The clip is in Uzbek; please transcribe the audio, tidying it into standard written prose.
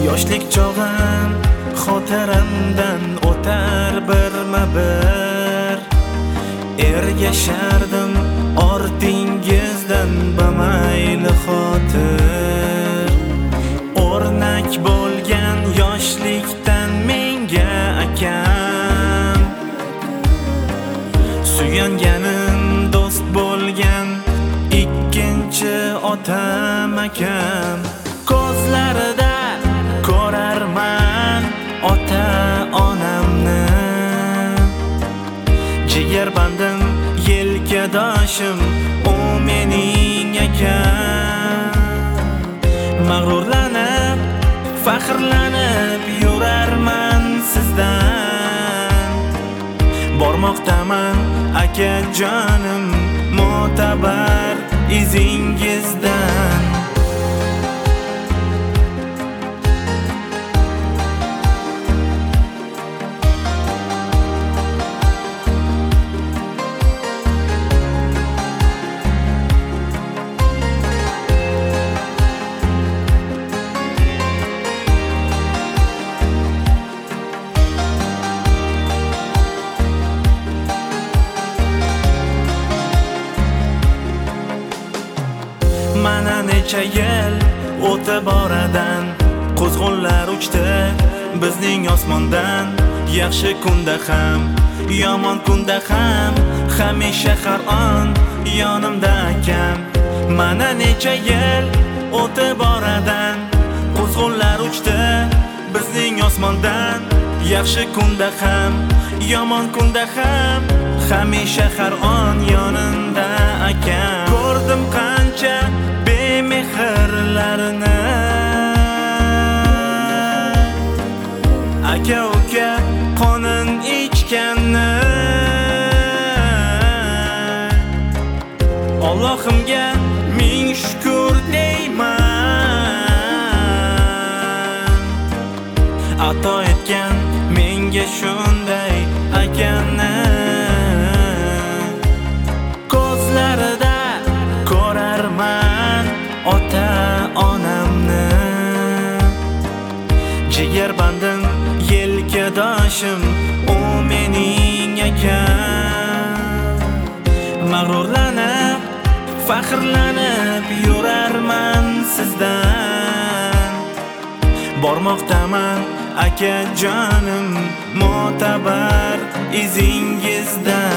Yoshlik chog'im xotiramdan o'tar birma-bir. Ergashardim ortingizdan bamayli xotir. O'rnak bo'lgan yoshlikdan menga akam, suyanganim do'st bo'lgan ikkinchi otam akam. Ko'zlarida ko'rarman ota-onamni, jigar bandim, yelkadoshim, u mening akam. Mag'rurlanib, faxrlanib yurarman sizdan. Bormoqdaman akajonim, mo'tabar izingizdan. Mana necha yil o'tib oradan, qo'zg'onlar uchdi bizning osmondan. Yaxshi kunda ham, yomon kunda ham, hamisha har on yonimda akam. Mana necha yil o'tib oradan, qo'zg'onlar uchdi bizning osmondan. Yaxshi kunda ham, yomon kunda ham, hamisha har on yonimda akam. Ko'rdim qancha bemehrlarni, aka uka qonin ichganni. Allohimga ming shukr deyman, ato etgan menga shunday akani. Ko'zlarida ko'rarman ota-onamni, jigar bandim, yelkadoshim, u mening akam. Mag'rurlanib, faxrlanib yurarman sizdan. Bormoqdaman akajonim, mo'tabar izingizdan.